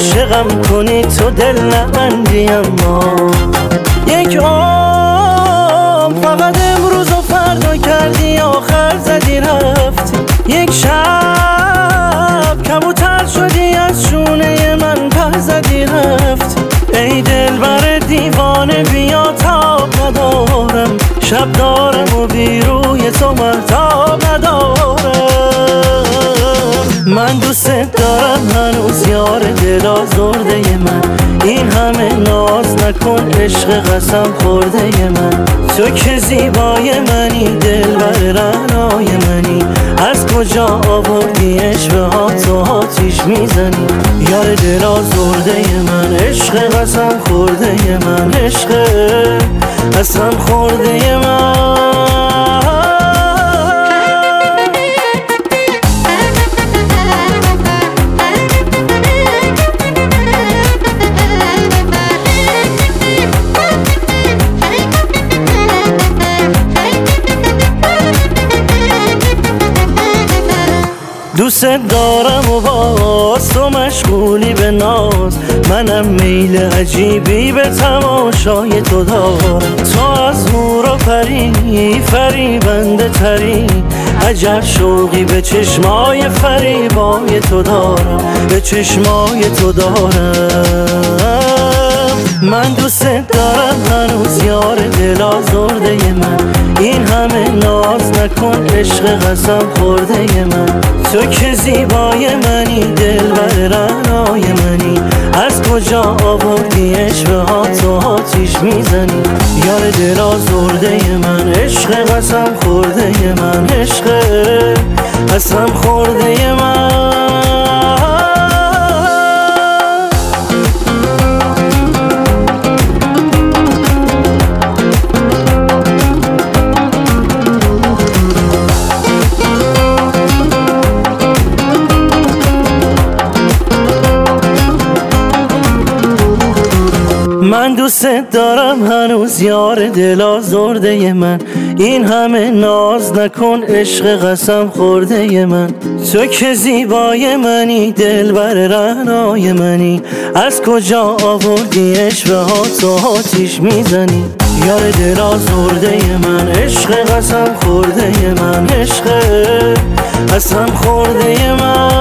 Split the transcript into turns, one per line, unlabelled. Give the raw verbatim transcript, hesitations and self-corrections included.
عاشقم کنی تو دل نبندی، اما یک عمر فقط امروز و فردا کردی، آخر زدی رفتی. یک شب کبوتر شدی از شونه من، پر زدی رفتی. ای دلبر دیوانه بیا تاب ندارم، شب دارم و بی روی تو مهتاب ندارم. من دوست دارم هنوز یار دل آزرده من، این همه ناز نکن عشق قسم خورده من. تو که زیبای منی دلبر رعنای منی، از کجا آوردی عشق ها تو آتیش میزنی. یار دل آزرده من، عشق قسم خورده من، عشق قسم خورده من. دوست دارم و باز تو مشغولی به ناز، منم میل عجیبی به تماشای تو دارم. تو از نور و پری فریبنده تری، عجب شوقی به چشمای فریبای تو دارم، به چشمای تو دارم. من دوست دارم هنوز یار دل آزرده من، این همه ناز نکن عشق قسم خورده من. تو که زیبای منی دلبر رعنای منی، از کجا آوردی عشق ها تو آتیش میزنی. یار دل آزرده من، عشق قسم خورده من، عشق قسم خورده من. من دوست دارم هنوز یار دل آزرده من، این همه ناز نکن عشق قسم خورده من. تو که زیبای منی دلبر رعنای منی، از کجا آوردی عشق ها تو آتیش میزنی. یار دل آزرده من، عشق قسم خورده من، عشق قسم خورده من.